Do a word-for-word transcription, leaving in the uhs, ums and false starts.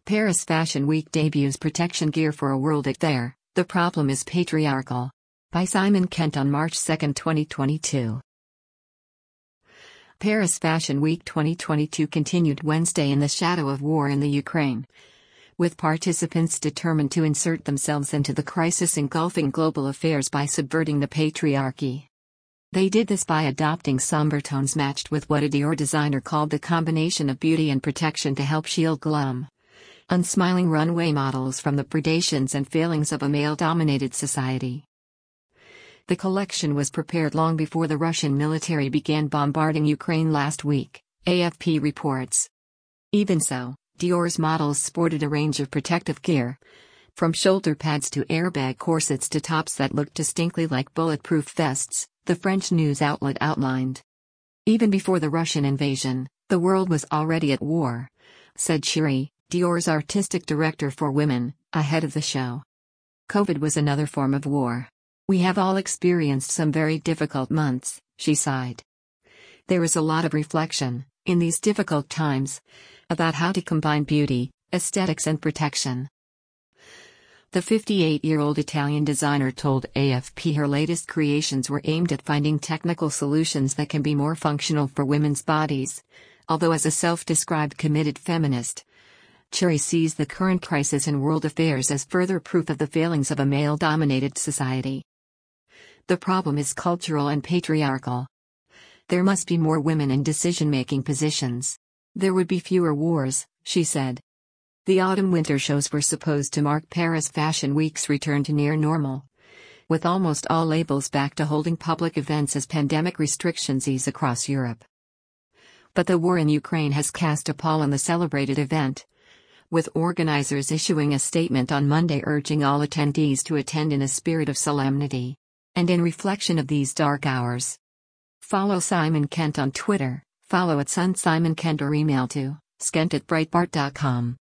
Paris Fashion Week debuts protection gear for a world at there. The problem is patriarchal. By Simon Kent on March second, twenty twenty-two. Paris Fashion Week twenty twenty-two continued Wednesday in the shadow of war in the Ukraine, with participants determined to insert themselves into the crisis engulfing global affairs by subverting the patriarchy. They did this by adopting somber tones matched with what a Dior designer called the combination of beauty and protection to help shield glum, unsmiling runway models from the predations and failings of a male-dominated society. The collection was prepared long before the Russian military began bombarding Ukraine last week, A F P reports. Even so, Dior's models sported a range of protective gear, from shoulder pads to airbag corsets to tops that looked distinctly like bulletproof vests, the French news outlet outlined. Even before the Russian invasion, the world was already at war, said Cherie, Dior's artistic director for women, ahead of the show. COVID was another form of war. We have all experienced some very difficult months, she sighed. There is a lot of reflection, in these difficult times, about how to combine beauty, aesthetics and protection. The fifty-eight-year-old Italian designer told A F P her latest creations were aimed at finding technical solutions that can be more functional for women's bodies, although as a self-described committed feminist, Cherie sees the current crisis in world affairs as further proof of the failings of a male-dominated society. The problem is cultural and patriarchal. There must be more women in decision-making positions. There would be fewer wars, she said. The autumn-winter shows were supposed to mark Paris Fashion Week's return to near normal, with almost all labels back to holding public events as pandemic restrictions ease across Europe. But the war in Ukraine has cast a pall on the celebrated event, with organizers issuing a statement on Monday urging all attendees to attend in a spirit of solemnity and in reflection of these dark hours. Follow Simon Kent on Twitter, follow at Sun Simon Kent or email to skent at breitbart dot com.